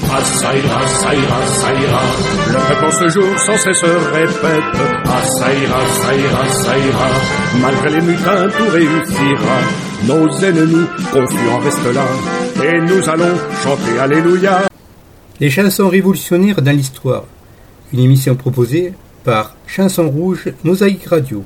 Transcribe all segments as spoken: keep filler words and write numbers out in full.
Ah ça ira, ça ira, ça ira. Le peuple en ce jour sans cesse répète. Ah ça ira, ça ira, ça ira. Malgré les mutins tout réussira. Nos ennemis confiants restent là. Et nous allons chanter Alléluia. Les chansons révolutionnaires dans l'histoire. Une émission proposée par Chanson Rouge, Mosaïque Radio.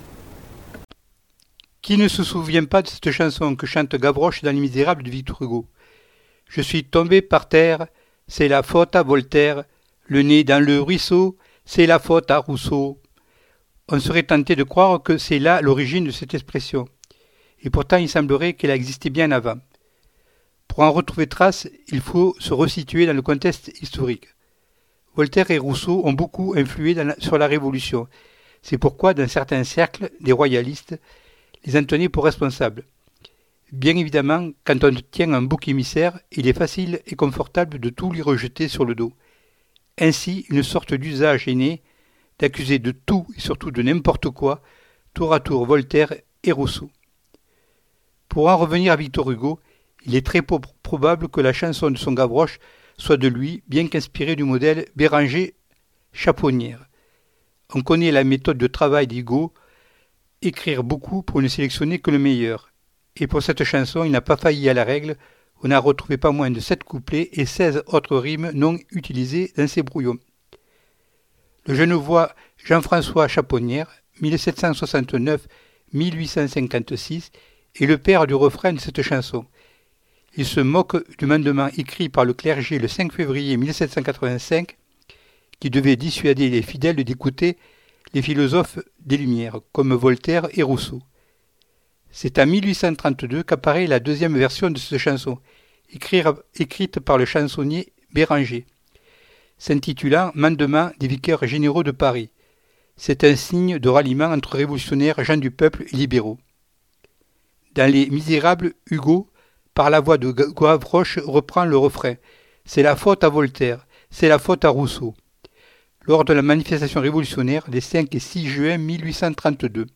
Qui ne se souvient pas de cette chanson que chante Gavroche dans Les Misérables de Victor Hugo? Je suis tombé par terre, c'est la faute à Voltaire. Le nez dans le ruisseau, c'est la faute à Rousseau. On serait tenté de croire que c'est là l'origine de cette expression. Et pourtant, il semblerait qu'elle existait bien avant. Pour en retrouver trace, il faut se resituer dans le contexte historique. Voltaire et Rousseau ont beaucoup influé dans la, sur la Révolution. C'est pourquoi, dans certains cercles, les royalistes les en tenaient pour responsables. Bien évidemment, quand on tient un bouc émissaire, il est facile et confortable de tout lui rejeter sur le dos. Ainsi, une sorte d'usage est né d'accuser de tout et surtout de n'importe quoi, tour à tour Voltaire et Rousseau. Pour en revenir à Victor Hugo, il est très po- probable que la chanson de son Gavroche soit de lui, bien qu'inspirée du modèle Béranger Chaponnière. On connaît la méthode de travail d'Hugo, écrire beaucoup pour ne sélectionner que le meilleur. Et pour cette chanson, il n'a pas failli à la règle, on a retrouvé pas moins de sept couplets et seize autres rimes non utilisées dans ses brouillons. Le genevois Jean-François Chaponnière, mille sept cent soixante-neuf à mille huit cent cinquante-six, est le père du refrain de cette chanson. Il se moque du mandement écrit par le clergé le cinq février mille sept cent quatre-vingt-cinq qui devait dissuader les fidèles d'écouter les philosophes des Lumières, comme Voltaire et Rousseau. C'est en mille huit cent trente-deux qu'apparaît la deuxième version de cette chanson, écrite par le chansonnier Béranger, s'intitulant « Mandement des vicaires généraux de Paris ». C'est un signe de ralliement entre révolutionnaires, gens du peuple et libéraux. Dans Les Misérables, Hugo, par la voix de Gavroche, reprend le refrain « C'est la faute à Voltaire, c'est la faute à Rousseau » lors de la manifestation révolutionnaire des cinq et six juin mille huit cent trente-deux.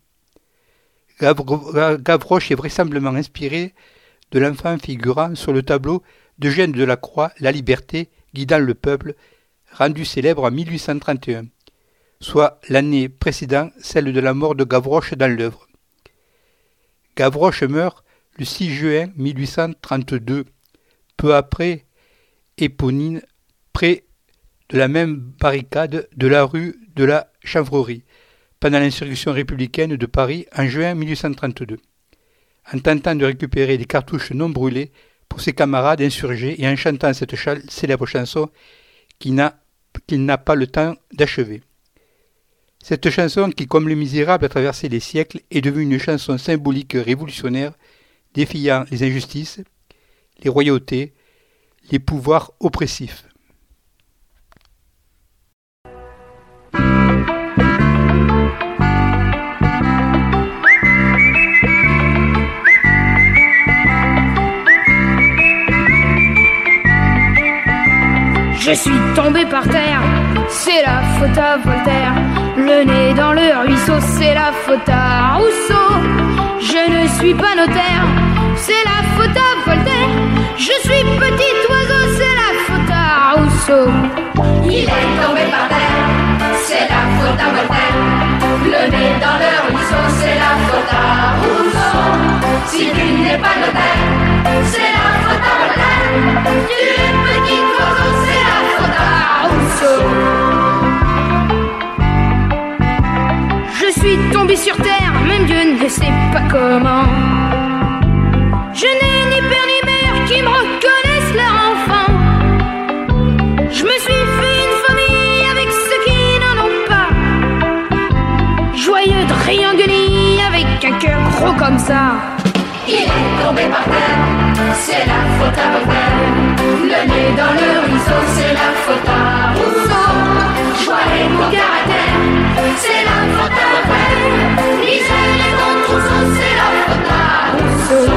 Gavroche est vraisemblablement inspiré de l'enfant figurant sur le tableau d'Eugène Delacroix « La liberté, guidant le peuple », rendu célèbre en mille huit cent trente et un, soit l'année précédant celle de la mort de Gavroche dans l'œuvre. Gavroche meurt le six juin mille huit cent trente-deux, peu après Éponine, près de la même barricade de la rue de la Chanvrerie, pendant l'insurrection républicaine de Paris en juin mille huit cent trente-deux, en tentant de récupérer des cartouches non brûlées pour ses camarades insurgés et en chantant cette célèbre chanson qu'il n'a, qu'il n'a pas le temps d'achever. Cette chanson qui, comme Les Misérables, a traversé les siècles, est devenue une chanson symbolique révolutionnaire, défiant les injustices, les royautés, les pouvoirs oppressifs. Je suis tombé par terre, c'est la faute à Voltaire. Le nez dans le ruisseau, c'est la faute à Rousseau. Je ne suis pas notaire, c'est la faute à Voltaire. Je suis petit oiseau, c'est la faute à Rousseau. Il est tombé par terre, c'est la faute à Voltaire. Le nez dans le ruisseau, c'est la faute à Rousseau. Si tu n'es pas notaire, c'est la faute à Voltaire. Tu es petit oiseau, c'est la faute à Rousseau. Je suis tombé sur terre, même Dieu ne sait pas comment. Je n'ai ni père ni mère qui me reconnaissent leur enfant. Je me suis fait une famille avec ceux qui n'en ont pas. Joyeux de Riangoni avec un cœur gros comme ça. Il est tombé par terre, c'est la faute à Voltaire. Le nez dans le ruisseau, c'est la faute à Rousseau. Joie et mon caractère, c'est la faute à Voltaire. Lisez les grands trousseaux, c'est la faute à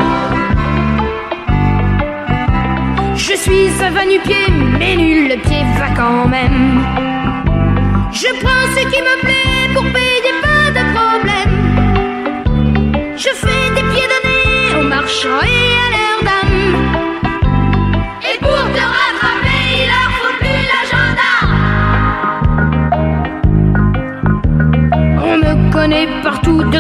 Rousseau. Je suis un va-nu-pied, mais nul le pied va quand même. Je prends ce qui me plaît pour payer pas de problème. Je fais des pieds de nez aux marchands et à leurs dames. Et pour te rattraper, il a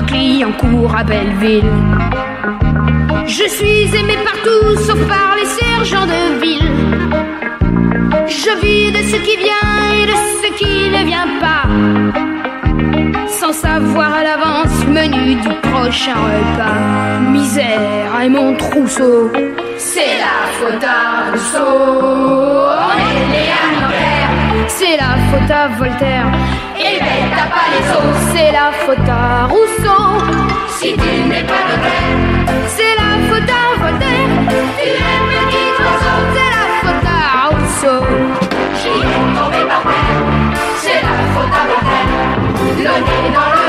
Clignancourt à Belleville. Je suis aimé partout sauf par les sergents de ville. Je vis de ce qui vient et de ce qui ne vient pas, sans savoir à l'avance le menu du prochain repas. Misère et mon trousseau, c'est la faute à Rousseau. On est né à Nanterre, c'est la faute à Voltaire. Et ben t'as pas les os, c'est la faute à Rousseau. Si tu n'es pas notaire, c'est la faute à Voltaire. Tu es petit oiseau, c'est la faute à Rousseau. J'y ai tombé par terre, c'est la faute à Voltaire. Le nez dans le